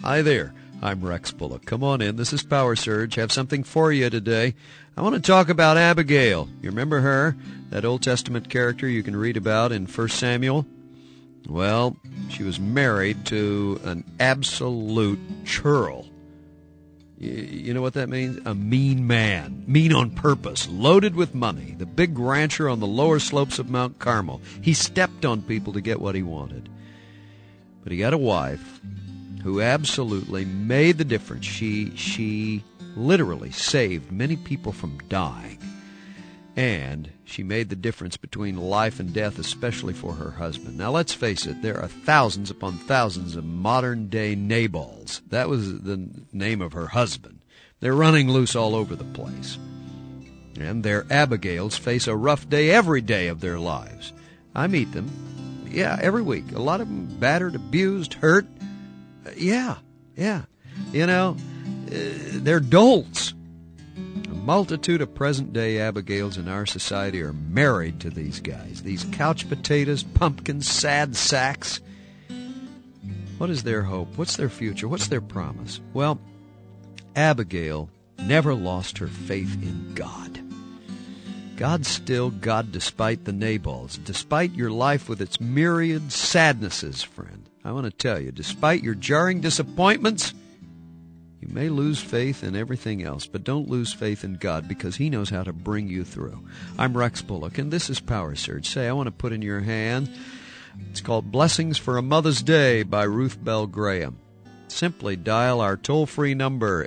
Hi there. I'm Rex Bullock. Come on in. This is Power Surge. Have something for you today. I want to talk about Abigail. You remember her? That Old Testament character you can read about in 1 Samuel? Well, she was married to an absolute churl. You know what that means? A mean man. Mean on purpose. Loaded with money. The big rancher on the lower slopes of Mount Carmel. He stepped on people to get what he wanted. But he got a wife who absolutely made the difference. She literally saved many people from dying. And she made the difference between life and death, especially for her husband. Now, let's face it, there are thousands upon thousands of modern-day Nabals. That was the name of her husband. They're running loose all over the place. And their Abigails face a rough day every day of their lives. I meet them, every week. A lot of them battered, abused, hurt. Yeah. You know, they're dolts. A multitude of present-day Abigails in our society are married to these guys, these couch potatoes, pumpkins, sad sacks. What is their hope? What's their future? What's their promise? Well, Abigail never lost her faith in God. God's still God despite the Nabals, despite your life with its myriad sadnesses, friend. I want to tell you, despite your jarring disappointments, you may lose faith in everything else, but don't lose faith in God because He knows how to bring you through. I'm Rex Bullock, and this is Power Surge. Say, I want to put in your hand, it's called Blessings for a Mother's Day by Ruth Bell Graham. Simply dial our toll-free number,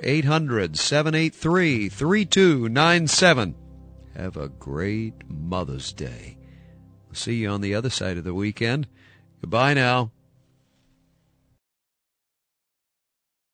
800-783-3297. Have a great Mother's Day. We'll see you on the other side of the weekend. Goodbye now.